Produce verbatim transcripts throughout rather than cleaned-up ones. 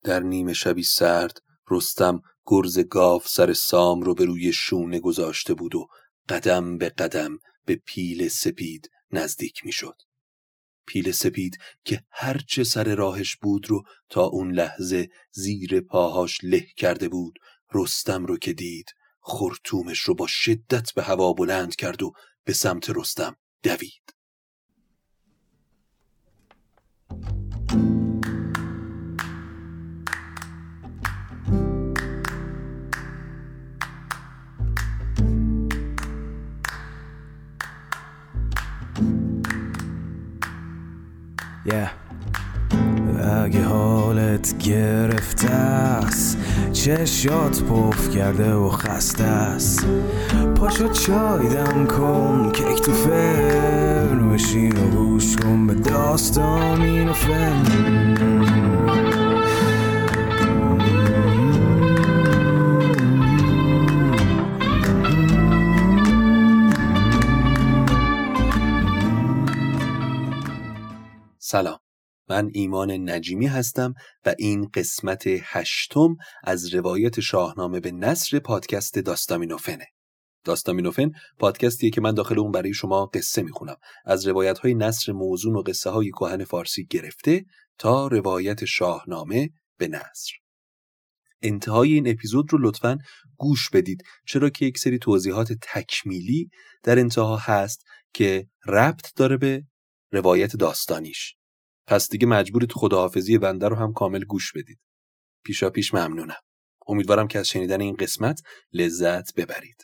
در نیمه شبی سرد رستم گرز گاو سر سام رو به روی شونه گذاشته بود و قدم به قدم به پیل سپید نزدیک می شد. پیل سپید که هرچه سر راهش بود رو تا اون لحظه زیر پاهاش له کرده بود، رستم رو که دید خرطومش رو با شدت به هوا بلند کرد و به سمت رستم دوید. yeah. اگه حالت گرفته است، چشات پف کرده و خسته است، پاشو چای دم کن، کیک تو فرن بشین و گوش کن به داستان این و فن. سلام، من ایمان نجیمی هستم و این قسمت هشتم از روایت شاهنامه به نثر پادکست داستامینوفنه. داستامینوفن پادکستیه که من داخل اون برای شما قصه میخونم، از روایت‌های نثر موزون و قصه های کهن فارسی گرفته تا روایت شاهنامه به نثر. انتهای این اپیزود رو لطفاً گوش بدید، چرا که یک سری توضیحات تکمیلی در انتها هست که ربط داره به روایت داستانیش. پس دیگه مجبورید خداحافظی بنده رو هم کامل گوش بدید. پیشا پیش ممنونم. امیدوارم که از شنیدن این قسمت لذت ببرید.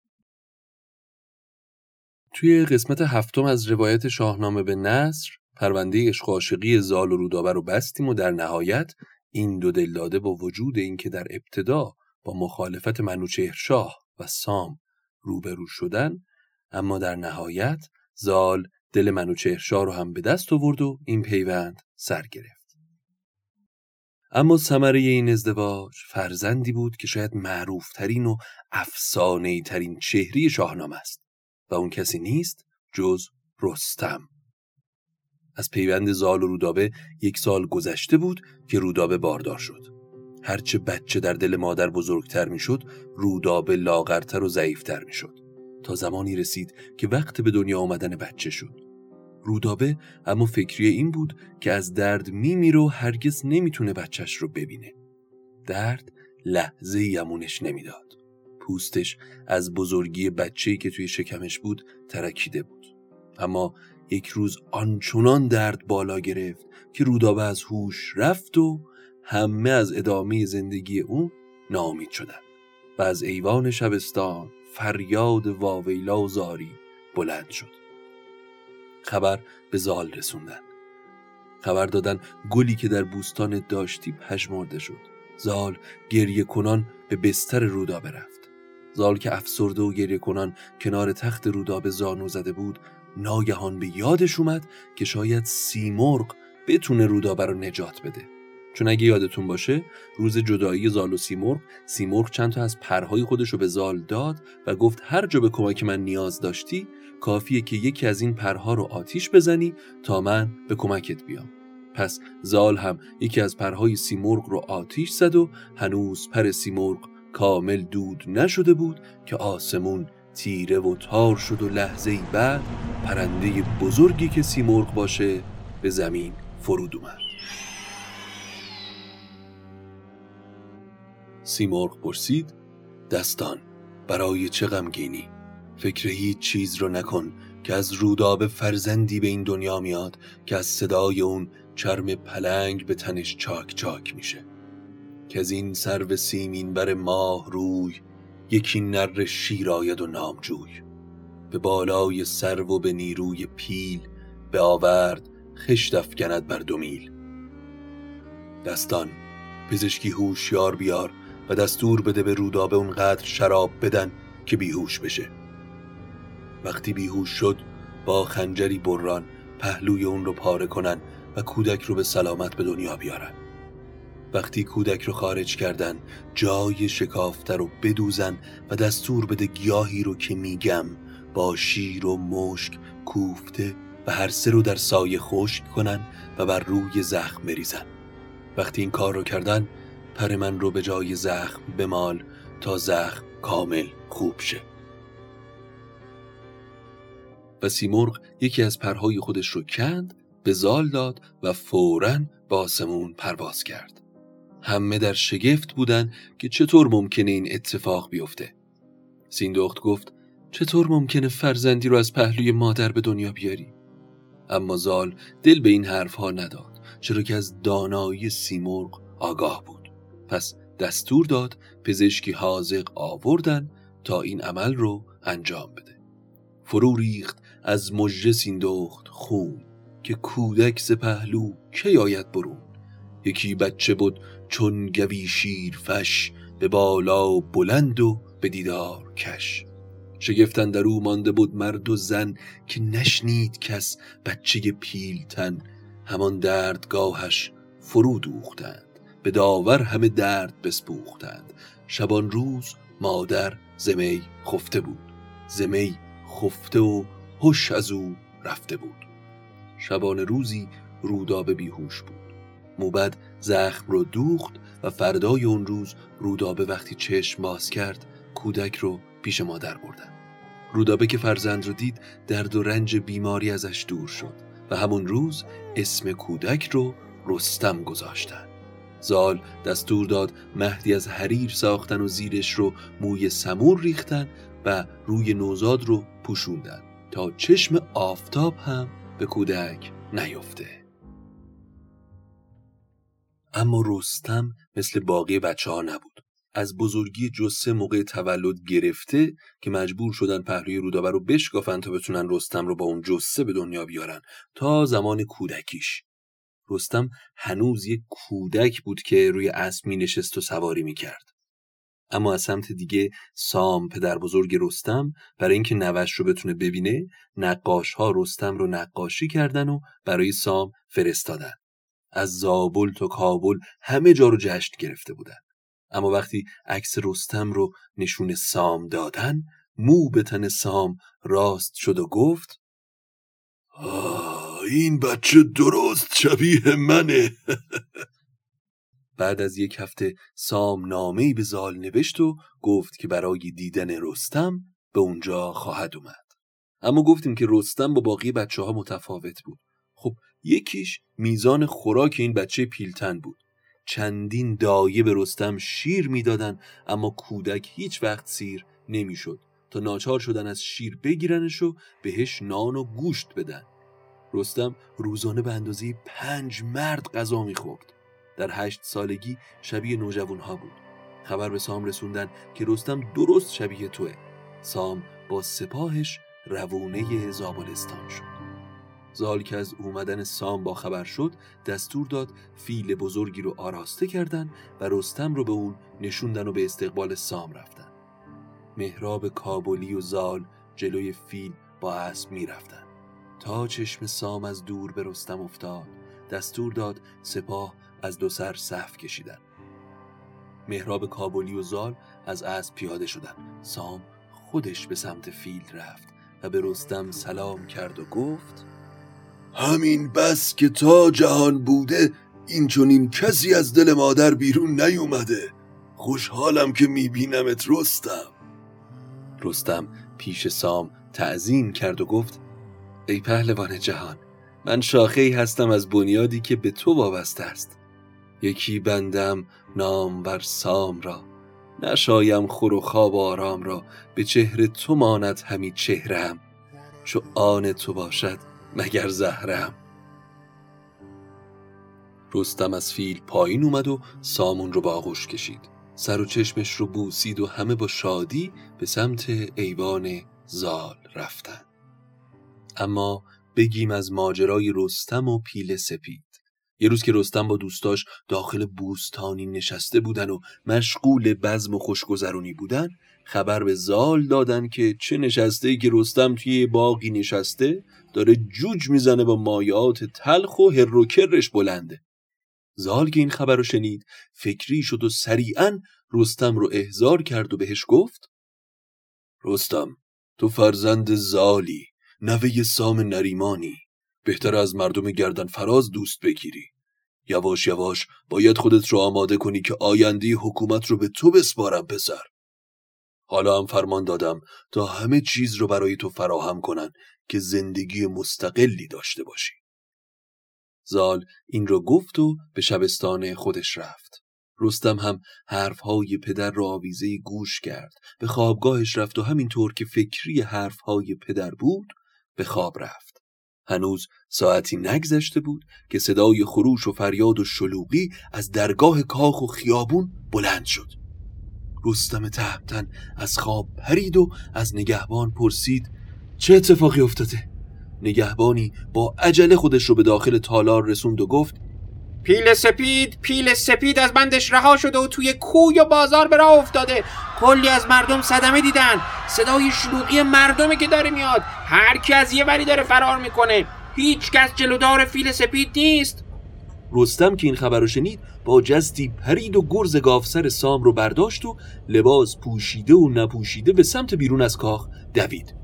توی قسمت هفتم از روایت شاهنامه به نثر، پرونده عشق و عاشقی زال و رودابه رو بستیم و در نهایت این دو دلداده با وجود این که در ابتدا با مخالفت منوچهرشاه و سام روبرو شدن، اما در نهایت زال دل منوچهرشاه رو هم به دست آورد و این پیوند سر گرفت. اما ثمره این ازدواج فرزندی بود که شاید معروف ترین و افسانه‌ای ترین چهره شاهنامه است و اون کسی نیست جز رستم. از پیوند زال و رودابه یک سال گذشته بود که رودابه باردار شد. هرچه بچه در دل مادر بزرگتر می شد، رودابه لاغرتر و ضعیفتر می شد، تا زمانی رسید که وقت به دنیا آمدن بچه شد. رودابه اما فکری این بود که از درد میمیره و هرگز نمیتونه بچهش رو ببینه. درد لحظه یمونش نمیداد. پوستش از بزرگی بچه‌ای که توی شکمش بود ترکیده بود. اما یک روز آنچنان درد بالا گرفت که رودابه از هوش رفت و همه از ادامه زندگی اون ناامید شدن و از ایوان شبستان فریاد واویلا و زاری بلند شد. خبر به زال رسوندن. خبر دادن گلی که در بوستان داشتی پژمرده شد. زال گریه کنان به بستر رودابه رفت. زال که افسرده و گریه کنان کنار تخت رودابه زانو زده بود، ناگهان به یادش اومد که شاید سیمرغ بتونه رودابه رو نجات بده. چون اگه یادتون باشه، روز جدایی زال و سیمرغ، سیمرغ چند تا از پرهای خودش رو به زال داد و گفت هر جا به کمک من نیاز داشتی، کافیه که یکی از این پرها رو آتیش بزنی تا من به کمکت بیام. پس زال هم یکی از پرهای سیمرغ رو آتیش زد و هنوز پر سیمرغ کامل دود نشده بود که آسمون تیره و تار شد و لحظه‌ای بعد پرنده بزرگی که سیمرغ باشه به زمین فرود اومد. سیمرغ پرسید: دستان، برای چه غمگینی؟ فکر هیچ چیز رو نکن که از رودابه فرزندی به این دنیا میاد که از صدای اون چرم پلنگ به تنش چاک چاک میشه، که از این سرو سیمین بر ماه روی یکی نر شیر آید و نامجوی، به بالای سرو و به نیروی پیل به آورد خشت افکند بر دو میل. دستان، پزشکی هوشیار بیار و دستور بده به رودابه اونقدر شراب بدن که بیهوش بشه. وقتی بیهوش شد، با خنجری بران پهلوی اون رو پاره کنن و کودک رو به سلامت به دنیا بیارن. وقتی کودک رو خارج کردن، جای شکافته رو بدوزن و دستور بده گیاهی رو که میگم با شیر و مشک کوفته و هر سه رو در سایه خشک کنن و بر روی زخم بریزن. وقتی این کار رو کردن پر من رو به جای زخم بمال تا زخم کامل خوب شه. و سیمرغ یکی از پرهای خودش رو کند، به زال داد و فوراً به آسمون پرواز کرد. همه در شگفت بودن که چطور ممکنه این اتفاق بیفته. سیندخت گفت چطور ممکنه فرزندی رو از پهلوی مادر به دنیا بیاری؟ اما زال دل به این حرفها نداد، چرا که از دانایی سیمرغ آگاه بود. پس دستور داد پزشکی حاذق آوردن تا این عمل رو انجام بده. فرو ریخت از مژه سیندخت خون، که کودک ز پهلو کی آید برون. یکی بچه بود چون گوی شیر فش، به بالا بلند و به دیدار کش. شگفت اندرو مانده بود مرد و زن، که نشنید کس بچه پیلتن. همان دردگاهش فرو دوختند، به داور همه درد بسپوختند. شبان روز مادر ز می خفته بود، ز می خفته و هوش از او رفته بود. شبان روزی رودابه بیهوش بود. موبد زخم رو دوخت و فردای اون روز رودابه وقتی چشم باز کرد کودک رو پیش مادر بردن. رودابه که فرزند رو دید درد و رنج بیماری ازش دور شد و همون روز اسم کودک رو رستم گذاشتن. زال دستور داد مهدی از حریر ساختن و زیرش رو موی سمور ریختن و روی نوزاد رو پوشوندن تا چشم آفتاب هم به کودک نیفته. اما رستم مثل باقی بچه ها نبود. از بزرگی جثه موقع تولد گرفته که مجبور شدن پهلوی رودابه رو بشکافن تا بتونن رستم رو با اون جثه به دنیا بیارن، تا زمان کودکیش. رستم هنوز یک کودک بود که روی اسب می نشست و سواری می کرد. اما از سمت دیگه سام پدر بزرگ رستم برای اینکه نوش رو بتونه ببینه، نقاش ها رستم رو نقاشی کردن و برای سام فرستادن. از زابل تا کابل همه جا رو جشن گرفته بودن. اما وقتی عکس رستم رو نشون سام دادن، مو به تن سام راست شد و گفت آه این بچه درست شبیه منه. بعد از یک هفته سام نامه‌ای به زال نوشت و گفت که برای دیدن رستم به اونجا خواهد اومد. اما گفتیم که رستم با باقی بچه ها متفاوت بود. خب یکیش میزان خوراک این بچه پیلتن بود. چندین دایه به رستم شیر میدادن، اما کودک هیچ وقت سیر نمیشد تا ناچار شدن از شیر بگیرنش و بهش نان و گوشت بدن. رستم روزانه به اندازه پنج مرد غذا میخورد. در هشت سالگی شبیه نوجوانها بود. خبر به سام رسوندن که رستم درست شبیه توه. سام با سپاهش روونه زابلستان شد. زال که از اومدن سام با خبر شد دستور داد فیل بزرگی رو آراسته کردن و رستم رو به اون نشوندن و به استقبال سام رفتن. مهراب کابلی و زال جلوی فیل با اسب می رفتن. تا چشم سام از دور به رستم افتاد دستور داد سپاه از دو سر صف کشیدن. مهراب کابلی و زال از اسب پیاده شدن. سام خودش به سمت فیل رفت و به رستم سلام کرد و گفت همین بس که تا جهان بوده این چنین کسی از دل مادر بیرون نیومده. خوشحالم که میبینمت رستم. رستم پیش سام تعظیم کرد و گفت ای پهلوان جهان، من شاخه‌ای هستم از بنیادی که به تو وابسته است. یکی بندم نامور سام را، نشایم خور و خواب آرام را. به چهره تو ماند همی چهرم، چو آن تو باشد مگر زهرم. رستم از فیل پایین اومد و سامون رو با آغوش کشید. سر و چشمش رو بوسید و همه با شادی به سمت ایوان زال رفتن. اما بگیم از ماجرای رستم و پیل سپید. یه روز که رستم با دوستاش داخل بوستانی نشسته بودن و مشغول بزم و خوشگذرونی بودن، خبر به زال دادن که چه نشسته که رستم توی باغی نشسته داره جوج میزنه با مایات تلخ و هر و کرش بلنده. زال که این خبر رو شنید فکری شد و سریعا رستم رو احضار کرد و بهش گفت رستم، تو فرزند زالی، نوه سام نریمانی، بهتر از مردم گردن فراز دوست بگیری. یواش یواش باید خودت رو آماده کنی که آینده حکومت رو به تو بسپارم پسر. حالا هم فرمان دادم تا همه چیز رو برای تو فراهم کنن که زندگی مستقلی داشته باشی. زال این رو گفت و به شبستان خودش رفت. رستم هم حرفهای پدر را آویزه گوش کرد، به خوابگاهش رفت و همینطور که فکری حرفهای پدر بود به خواب رفت. هنوز ساعتی نگذشته بود که صدای خروش و فریاد و شلوغی از درگاه کاخ و خیابون بلند شد. رستم تهمتن از خواب پرید و از نگهبان پرسید چه اتفاقی افتاده؟ نگهبانی با عجله خودش رو به داخل تالار رسوند و گفت پیل سپید پیل سپید از بندش رها شده و توی کوی و بازار به راه افتاده. کلی از مردم صدمه دیدن. صدای شلوغی مردمه که داره میاد. هر کی از یه وری داره فرار میکنه. هیچ کس جلودار پیل سپید نیست. رستم که این خبر رو شنید با جستی پرید و گرز گاوسر سام رو برداشت و لباس پوشیده و نپوشیده به سمت بیرون از کاخ دوید.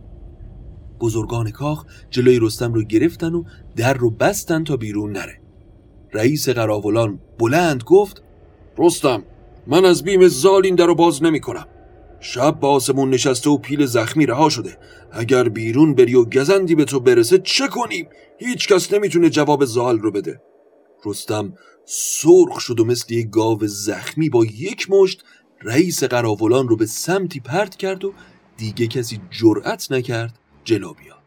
بزرگان کاخ جلوی رستم رو گرفتن و در رو بستن تا بیرون نره. رئیس قراولان بلند گفت رستم، من از بیم زال این در رو باز نمی کنم. شب با آسمون نشسته و پیل زخمی رها شده. اگر بیرون بری و گزندی به تو برسه چه کنیم؟ هیچ کس نمیتونه جواب زال رو بده. رستم سرخ شد و مثل یک گاو زخمی با یک مشت رئیس قراولان رو به سمتی پرت کرد و دیگه کسی جرأت نکرد جلو بیاد.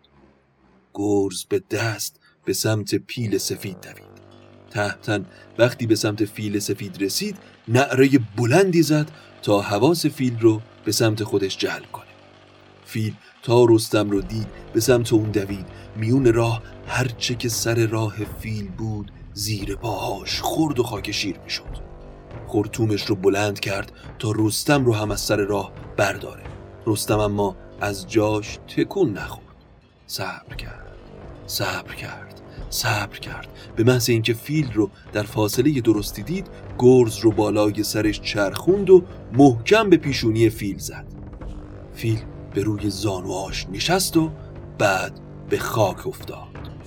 گرز به دست به سمت پیل سفید دوید. تهمتن وقتی به سمت فیل سفید رسید نعره بلندی زد تا حواس فیل رو به سمت خودش جلب کنه. فیل تا رستم رو دید به سمت اون دوید. میون راه هرچه که سر راه فیل بود زیر پاهاش خرد و خاک شیر می شد. خرطومش رو بلند کرد تا رستم رو هم از سر راه برداره. رستم اما از جاش تکون نخورد. صبر کرد صبر کرد صبر کرد. به محض اینکه فیل رو در فاصله درستی دید گرز رو بالای سرش چرخوند و محکم به پیشونی فیل زد. فیل به روی زانوهاش نشست و بعد به خاک افتاد.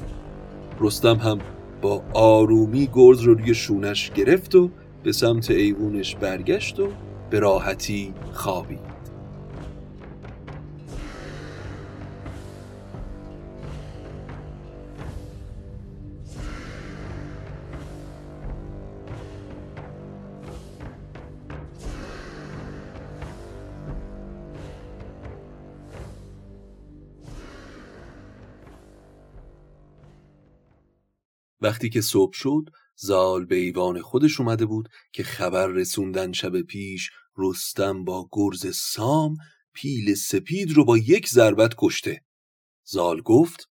رستم هم با آرومی گرز رو روی شونش گرفت و به سمت ایوونش برگشت و به راحتی خوابید. وقتی که صبح شد زال به ایوان خودش اومده بود که خبر رسوندن شب پیش رستم با گرز سام پیل سپید رو با یک ضربت کشته. زال گفت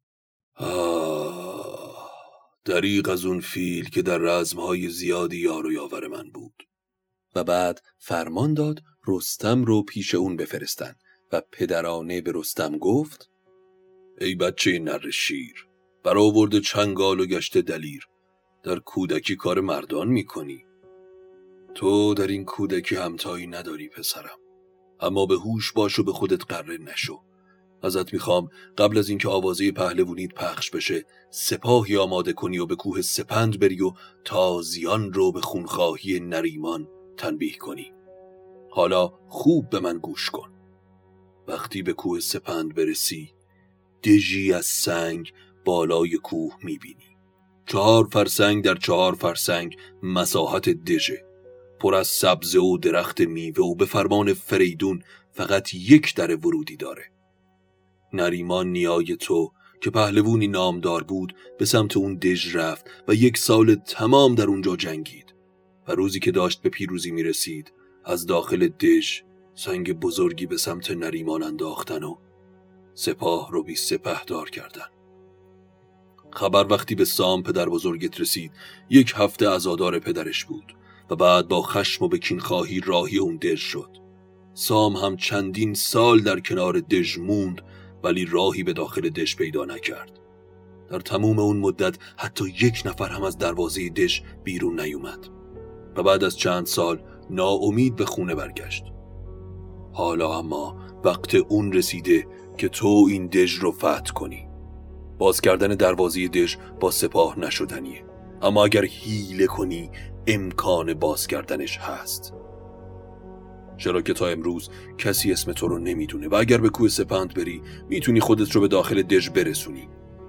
آه دریغ از اون فیل که در رزمهای زیادی یار و یاور من بود. و بعد فرمان داد رستم رو پیش اون بفرستن و پدرانه به رستم گفت ای بچه نر شیر، برآورده چنگال و گشته دلیر، در کودکی کار مردان میکنی. تو در این کودکی همتایی نداری پسرم، اما به هوش باش و به خودت غره نشو. ازت میخوام قبل از اینکه آوازه پهلوانیت پخش بشه سپاهی آماده کنی و به کوه سپند بری و تازیان رو به خونخواهی نریمان تنبیه کنی. حالا خوب به من گوش کن. وقتی به کوه سپند برسی دژی از سنگ بالای کوه میبینی. چهار فرسنگ در چهار فرسنگ مساحت دژه، پر از سبزه و درخت میوه و به فرمان فریدون فقط یک در ورودی داره. نریمان نیای تو که پهلوانی نامدار بود به سمت اون دژ رفت و یک سال تمام در اونجا جنگید و روزی که داشت به پیروزی میرسید از داخل دژ سنگ بزرگی به سمت نریمان انداختن و سپاه رو بی سپهدار کردن. خبر وقتی به سام پدر بزرگت رسید یک هفته عزادار پدرش بود و بعد با خشم و به کینخواهی راهی اون دژ شد. سام هم چندین سال در کنار دژ موند ولی راهی به داخل دژ پیدا نکرد. در تموم اون مدت حتی یک نفر هم از دروازه دژ بیرون نیومد و بعد از چند سال ناامید به خونه برگشت. حالا اما وقت اون رسیده که تو این دژ رو فتح کنی. باز کردن دروازه دژ با سپاه نشدنیه. اما اگر حیله کنی امکان باز کردنش هست. چرا که تا امروز کسی اسم تو رو نمیدونه و اگر به کوه سپند بری میتونی خودت رو به داخل دژ برسونی.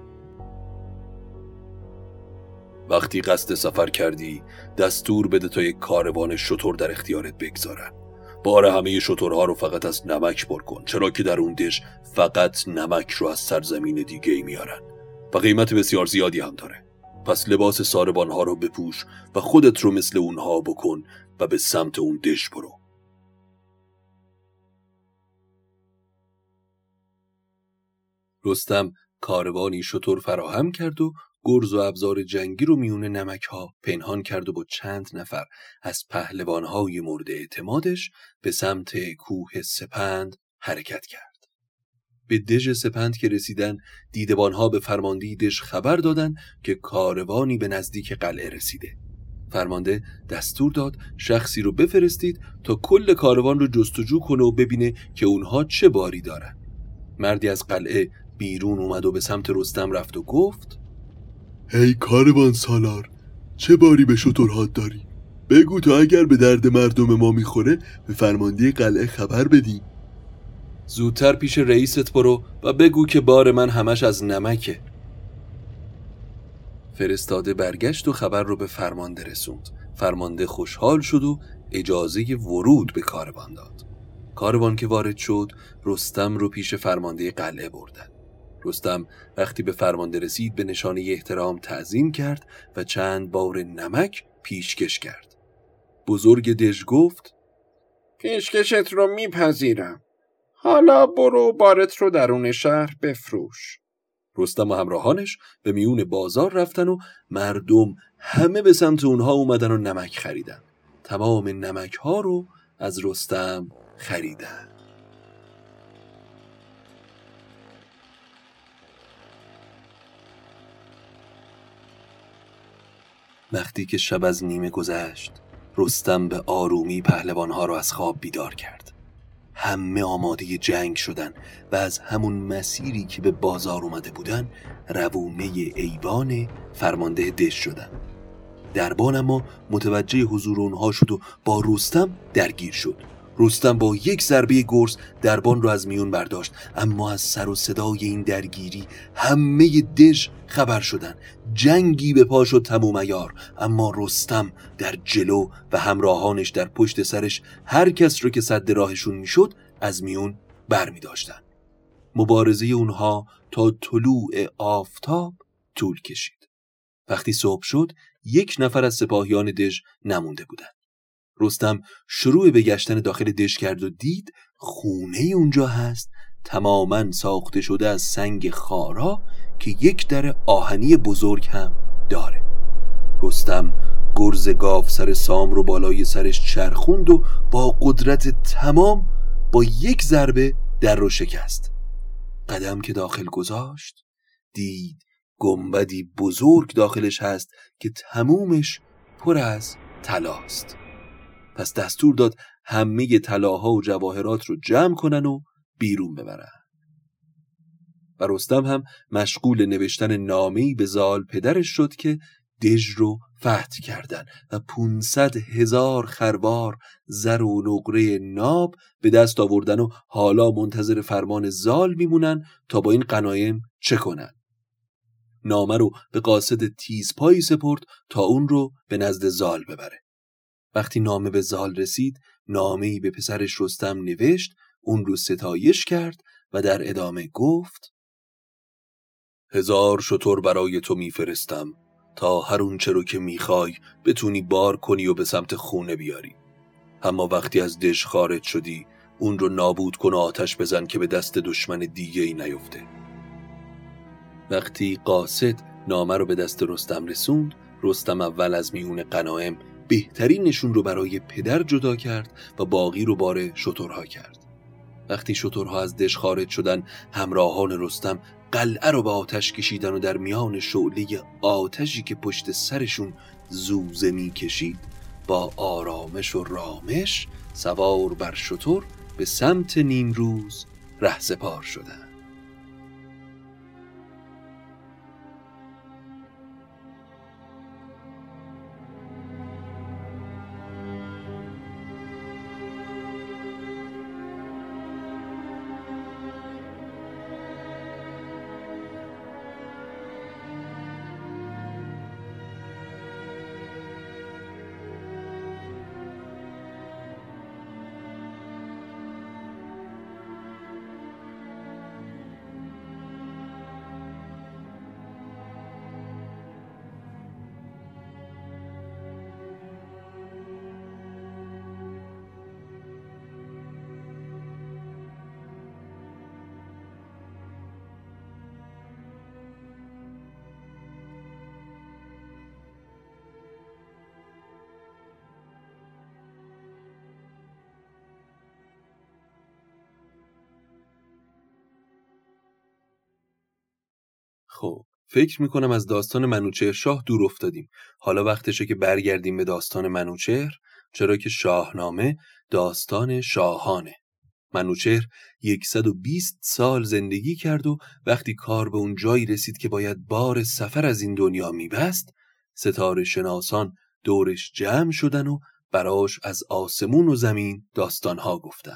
وقتی قصد سفر کردی دستور بده تا یک کاروان شتر در اختیارت بگذارن. بار همه شترها رو فقط از نمک پر کن، چرا که در اون دژ فقط نمک رو از سرزمین دیگه میارن و قیمت بسیار زیادی هم داره. پس لباس ساربانها رو بپوش و خودت رو مثل اونها بکن و به سمت اون دژ برو. رستم کاروانی شتر فراهم کرد و گرز و ابزار جنگی رو میون نمک‌ها پنهان کرد و با چند نفر از پهلوان‌های مورد اعتمادش به سمت کوه سپند حرکت کرد. به دژ سپند که رسیدن دیدبان‌ها به فرمانده دژ خبر دادن که کاروانی به نزدیک قلعه رسیده. فرمانده دستور داد شخصی رو بفرستید تا کل کاروان رو جستجو کنه و ببینه که اونها چه باری دارن. مردی از قلعه بیرون اومد و به سمت رستم رفت و گفت: هی کاروان سالار، چه باری به شترهات داری؟ بگو تا اگر به درد مردم ما میخوره به فرمانده قلعه خبر بدیم. زودتر پیش رئیست برو و بگو که بار من همش از نمکه. فرستاده برگشت و خبر رو به فرمانده رسوند. فرمانده خوشحال شد و اجازه ورود به کاروان داد. کاروان که وارد شد رستم رو پیش فرمانده قلعه بردن. رستم وقتی به فرمانده رسید به نشانه احترام تعظیم کرد و چند بار نمک پیشکش کرد. بزرگ دژ گفت: پیشکشت رو میپذیرم. حالا برو بارت رو درون شهر بفروش. رستم و همراهانش به میون بازار رفتن و مردم همه به سمت اونها اومدن و نمک خریدن. تمام نمک ها رو از رستم خریدن. وقتی که شب از نیمه گذشت رستم به آرومی پهلوانها را از خواب بیدار کرد. همه آماده جنگ شدن و از همون مسیری که به بازار اومده بودن روونه ایوان فرمانده دژ شدن. دربان اما متوجه حضور اونها شد و با رستم درگیر شد. رستم با یک ضربه گرز دربان رو از میون برداشت، اما از سر و صدای این درگیری همه دژ خبر شدن. جنگی به پا شد تموم عیار، اما رستم در جلو و همراهانش در پشت سرش هر کس رو که سد راهشون میشد از میون بر می داشتن. مبارزه اونها تا طلوع آفتاب طول کشید. وقتی صبح شد یک نفر از سپاهیان دژ نمونده بودن. رستم شروع به گشتن داخل دژ کرد و دید خونه اونجا هست تماماً ساخته شده از سنگ خارا که یک در آهنی بزرگ هم داره. رستم گرز گاو سر سام رو بالای سرش چرخوند و با قدرت تمام با یک ضربه در رو شکست. قدم که داخل گذاشت دید گنبدی بزرگ داخلش هست که تمومش پر از طلاست. پس دستور داد همه طلاها و جواهرات رو جمع کنن و بیرون ببرن. و رستم هم مشغول نوشتن نامه‌ای به زال پدرش شد که دژ رو فتح کردن و پونصد هزار خروار زر و نقره ناب به دست آوردن و حالا منتظر فرمان زال میمونن تا با این غنایم چه کنن. نامه رو به قاصد تیزپایی سپرد تا اون رو به نزد زال ببره. وقتی نامه به زال رسید نامه‌ای به پسرش رستم نوشت، اون رو ستایش کرد و در ادامه گفت: هزار شتر برای تو میفرستم تا هر اون چه رو که میخوای بتونی بار کنی و به سمت خونه بیاری. اما وقتی از دژ خارج شدی اون رو نابود کن و آتش بزن که به دست دشمن دیگه ای نیفته. وقتی قاصد نامه رو به دست رستم رسوند، رستم اول از میون غنایم بهترینشون رو برای پدر جدا کرد و باقی رو بار شترها کرد. وقتی شترها از دژ خارج شدن همراهان رستم قلعه رو به آتش کشیدن و در میان شعله آتشی که پشت سرشون زوزه می کشید با آرامش و رامش سوار بر شتر به سمت نیمروز رهسپار شدن. خب فکر میکنم از داستان منوچهر شاه دور افتادیم. حالا وقتشه که برگردیم به داستان منوچهر، چرا که شاهنامه داستان شاهانه. منوچهر صد و بیست سال زندگی کرد و وقتی کار به اون جایی رسید که باید بار سفر از این دنیا میبست، ستاره شناسان دورش جمع شدن و براش از آسمون و زمین داستانها گفتن.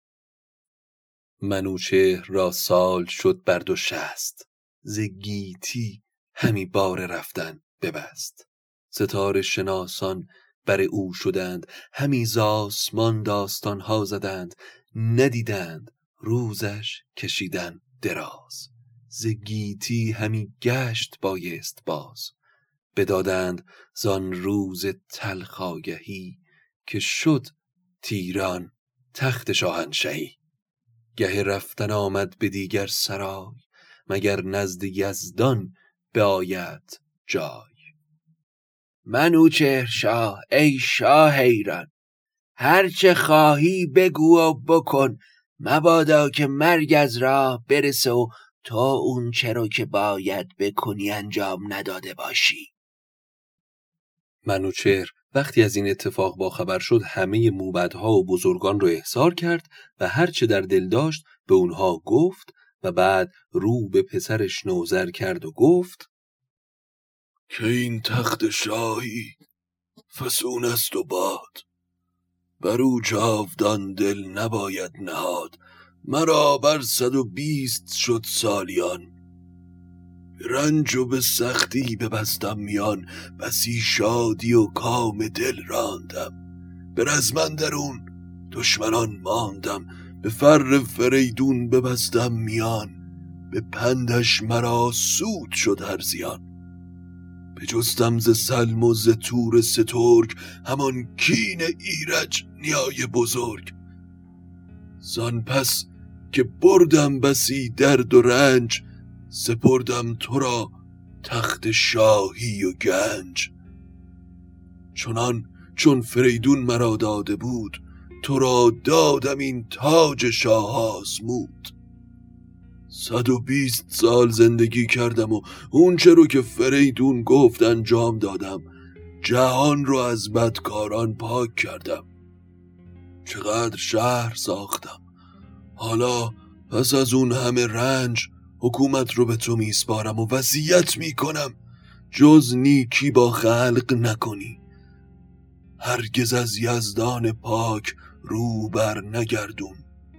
منوچهر را سال شد بر دو شست، ز گیتی همی بار رفتن ببست. ستاره شناسان بر او شدند، همی ز آسمان داستانها زدند. ندیدند روزش کشیدن دراز، ز گیتی همی گشت بایست باز. بدادند زان روز تلخ آگهی، که شد تیران تخت شاهنشهی. گه رفتن آمد به دیگر سرای، مگر نزد یزدان بیاید جای. منوچهر شاه ای شاه ایران، هرچه خواهی بگو و بکن. مبادا که مرگ از راه برسه و تا اون چرا که باید بکنی انجام نداده باشی. منوچهر وقتی از این اتفاق باخبر شد، همه موبدها و بزرگان رو احضار کرد و هرچه در دل داشت به اونها گفت و بعد رو به پسرش نوذر کرد و گفت که این تخت شاهی فسون است و باد، بر او جاودان دل نباید نهاد. مرا بر صد و بیست شد سالیان، به رنج و به سختی ببستم میان. بسی شادی و کام دل راندم، به رزم اندرون دشمنان ماندم. به فر فریدون ببستم میان، به پندش مرا سود شد هر زیان. بجستم ز سلم و ز تور سترگ، همان کین ایرج نیای بزرگ. زان پس که بردم بسی درد و رنج، سپردم تو را تخت شاهی و گنج. چنان چون فریدون مرا داده بود، تو را دادم این تاج شاه آزمود. صد و بیست سال زندگی کردم و اون چه رو که فریدون گفت انجام دادم. جهان رو از بدکاران پاک کردم، چقدر شهر ساختم. حالا پس از اون همه رنج حکومت رو به تو میسپارم و وصیت میکنم جز نیکی با خلق نکنی. هرگز از یزدان پاک رو بر نگردون.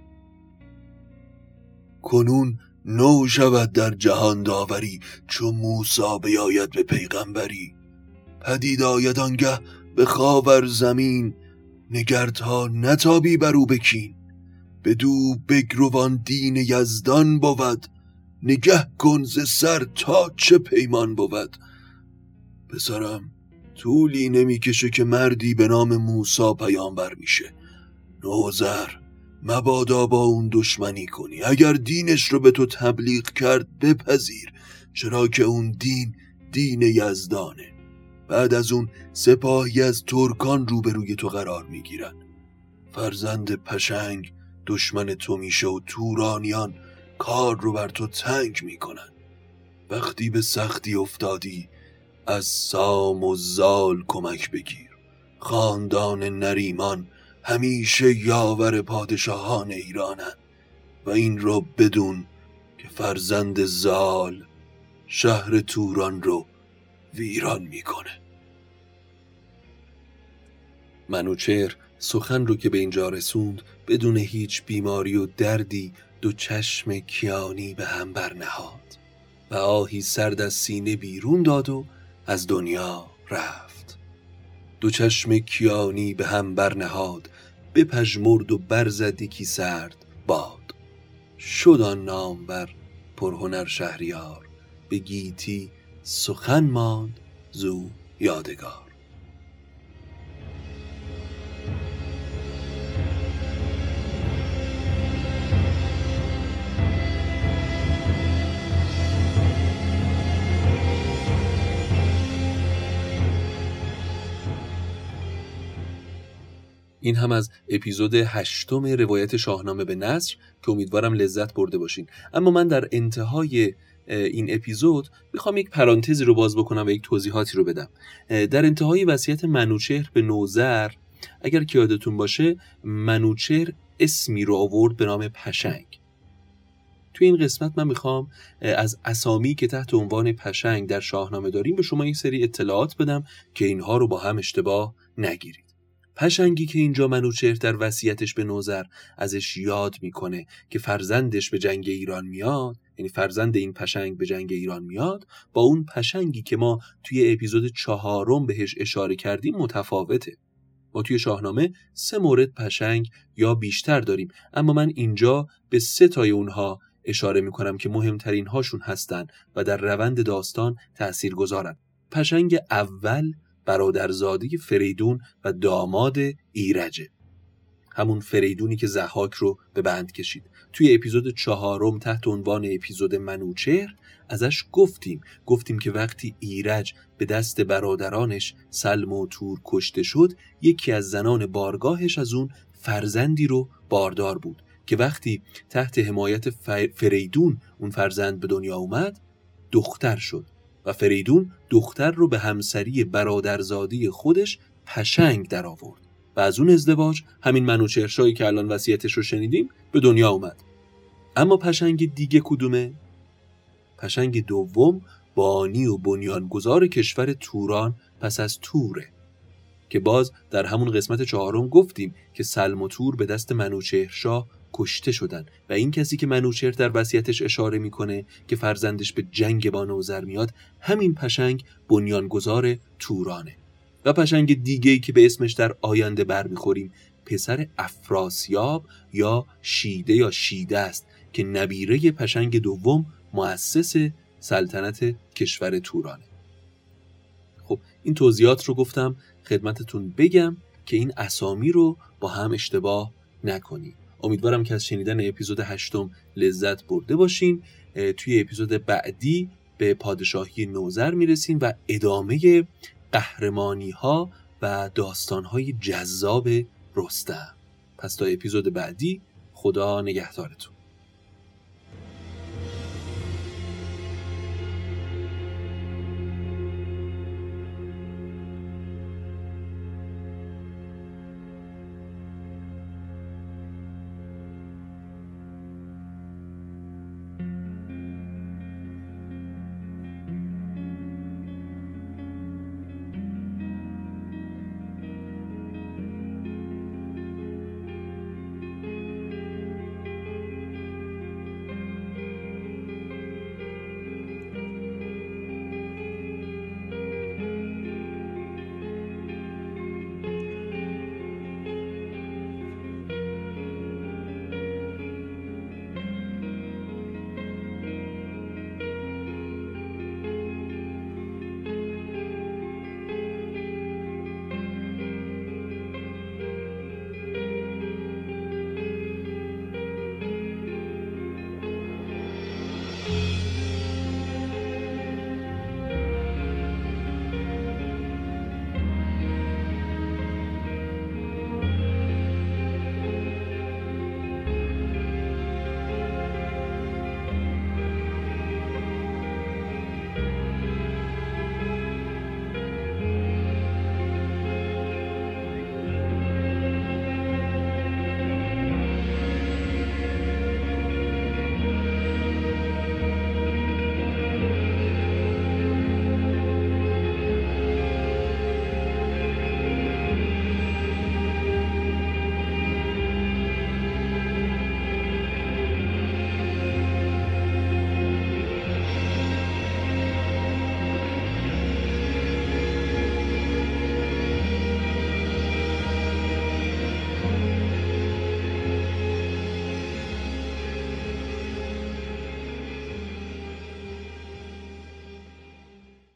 کنون نو شود در جهان داوری، چو موسی بیاید به پیغمبری. پدید آید آنگه به خاور زمین، نگر تا نتابی بر او بکین. بدو بگروان دین یزدان بود، نگه کن ز سر تا چه پیمان بود. پسرم طولی نمیکشه که مردی به نام موسی پیامبر میشه. نوذر مبادا با اون دشمنی کنی. اگر دینش رو به تو تبلیغ کرد بپذیر، چرا که اون دین دین یزدانه. بعد از اون سپاهی از ترکان روبروی تو قرار میگیرن. فرزند پشنگ دشمن تو میشه و تورانیان کار رو بر تو تنگ میکنن. وقتی به سختی افتادی از سام و زال کمک بگیر. خاندان نریمان همیشه یاور پادشاهان ایرانن و این رو بدون که فرزند زال شهر توران رو ویران میکنه. منوچهر سخن رو که به اینجا رسوند بدون هیچ بیماری و دردی دو چشم کیانی به هم برنهاد و آهی سرد از سینه بیرون داد و از دنیا رفت. دو چشم کیانی به هم برنهاد، بپژمرد و برزد یکی سرد باد. شد آن نامور پرهنر شهریار، به گیتی سخن ماند زو یادگار. این هم از اپیزود هشتم روایت شاهنامه به نثر که امیدوارم لذت برده باشین. اما من در انتهای این اپیزود میخوام یک پرانتزی رو باز بکنم و یک توضیحاتی رو بدم. در انتهای وصیت منوچهر به نوذر، اگر که یادتون باشه، منوچهر اسمی رو آورد به نام پشنگ. توی این قسمت من میخوام از اسامی که تحت عنوان پشنگ در شاهنامه داریم به شما یک سری اطلاعات بدم که اینها رو با هم اشتباه نگیرید. پشنگی که اینجا منوچهر در وصیتش به نوذر ازش یاد میکنه که فرزندش به جنگ ایران میاد، یعنی فرزند این پشنگ به جنگ ایران میاد، با اون پشنگی که ما توی اپیزود چهارم بهش اشاره کردیم متفاوته. ما توی شاهنامه سه مورد پشنگ یا بیشتر داریم، اما من اینجا به سه تای اونها اشاره میکنم که مهمترین هاشون هستن و در روند داستان تأثیر گذارن. پشنگ اول برادرزاده فریدون و داماد ایرجه، همون فریدونی که ضحاک رو به بند کشید. توی اپیزود چهارم تحت عنوان اپیزود منوچهر ازش گفتیم گفتیم که وقتی ایرج به دست برادرانش سلم و تور کشته شد، یکی از زنان بارگاهش از اون فرزندی رو باردار بود که وقتی تحت حمایت فریدون اون فرزند به دنیا اومد دختر شد و فریدون دختر رو به همسری برادرزادی خودش پشنگ در آورد و از اون ازدواج همین منوچهرشاهی که الان وصیتش رو شنیدیم به دنیا اومد. اما پشنگ دیگه کدومه؟ پشنگ دوم بانی و بنیانگذار کشور توران پس از توره که باز در همون قسمت چهارم گفتیم که سلم و تور به دست منوچهرشاه کشته شدن و این کسی که منوچهر در وصیتش اشاره میکنه که فرزندش به جنگ با نوذر میاد، همین پشنگ بنیانگذار تورانه. و پشنگ دیگه‌ای که به اسمش در آینده برمیخوریم پسر افراسیاب یا شیده یا شیده است که نبیره پشنگ دوم مؤسس سلطنت کشور تورانه. خب این توضیحات رو گفتم خدمتتون بگم که این اسامی رو با هم اشتباه نکنید. امیدوارم که از شنیدن اپیزود هشتم لذت برده باشین. توی اپیزود بعدی به پادشاهی نوذر میرسیم و ادامه قهرمانی ها و داستان های جذاب رستم. پس تا اپیزود بعدی، خدا نگهدارتون.